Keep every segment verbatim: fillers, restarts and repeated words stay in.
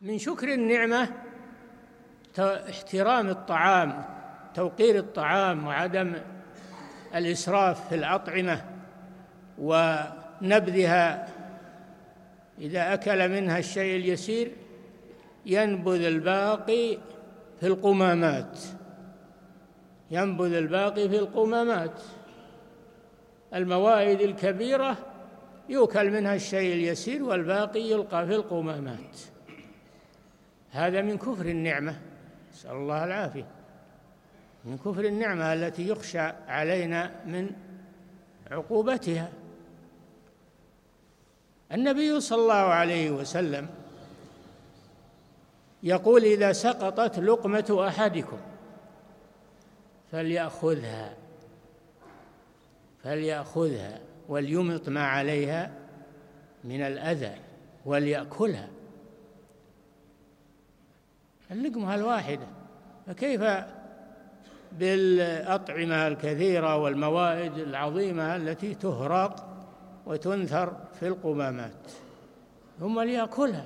من شكر النعمة احترام الطعام، توقير الطعام، وعدم الإسراف في الأطعمة ونبذها. إذا أكل منها الشيء اليسير ينبذ الباقي في القمامات، ينبذ الباقي في القمامات. الموائد الكبيرة يؤكل منها الشيء اليسير والباقي يلقى في القمامات. هذا من كفر النعمة، نسأل الله العافية، من كفر النعمة التي يخشى علينا من عقوبتها. النبي صلى الله عليه وسلم يقول: إذا سقطت لقمة أحدكم فليأخذها فليأخذها وليمط ما عليها من الأذى وليأكلها. اللقمة الواحدة، فكيف بالأطعمة الكثيرة والموائد العظيمة التي تهرق وتنثر في القمامات؟ ثم ليأكلها.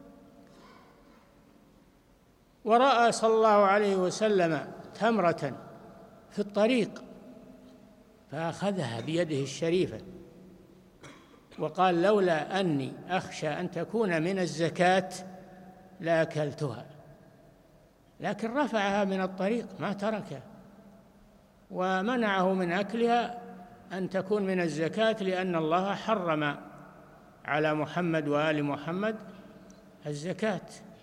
ورأى صلى الله عليه وسلم تمرة في الطريق فأخذها بيده الشريفة وقال: لولا أني أخشى أن تكون من الزكاة لأكلتها، لكن رفعها من الطريق ما تركها، ومنعه من أكلها أن تكون من الزكاة، لأن الله حرم على محمد وآل محمد الزكاة.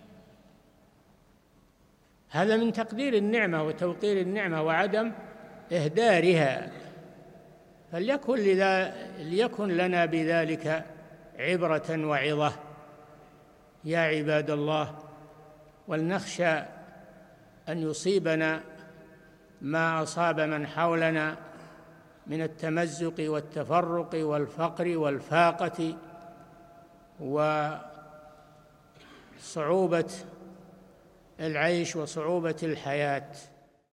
هذا من تقدير النعمة وتوقير النعمة وعدم إهدارها. فليكن, لذا ليكن لنا بذلك عبرة وعظة يا عباد الله، ولنخشى أن يصيبنا ما أصاب من حولنا من التمزق والتفرق والفقر والفاقة وصعوبة العيش وصعوبة الحياة.